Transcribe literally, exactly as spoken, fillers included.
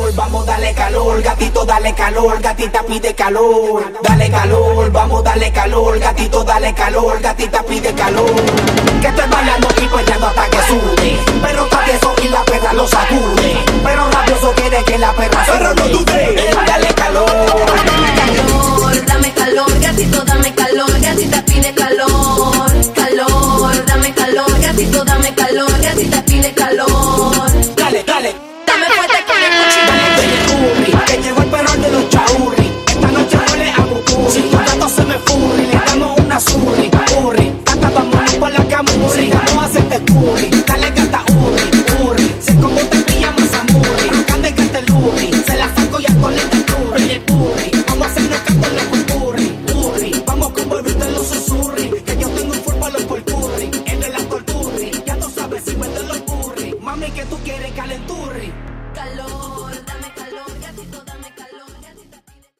calor, vamos dale calor, gatito dale calor, gatita pide calor. Dale calor, vamos dale calor, gatito dale calor, gatita pide calor. Que estoy bailando y perreando hasta que sude, pero travieso y la perra lo sacude, pero rabioso quiere que la perra se Pero no dude. Dale calor, Dame calor, dame calor, gatito dame calor, gatita pide calor. Calor, dame calor, gatito dame calor, gatita pide calor. dale, dale. Dame fuerte con el cuchillo. Curry, que llegó el perro de los chaurri. Esta noche huele a bucurri. Si tu gato se me furri, le damos una surri. Curry, hasta vámonos por la camurri. Vamos a hacerte curry, dale gata urri, urri. Se como te pilla más amurri. Cande que te lurri, se la saco y al colete curry. Oye curry, vamos a hacernos canto en la curry, curry. Vamos con bebiste los susurri. Que yo tengo un full palo por curry. En el actor curry, ya tú sabes si vende los curry. Mami que tú quieres calenturri. Calor.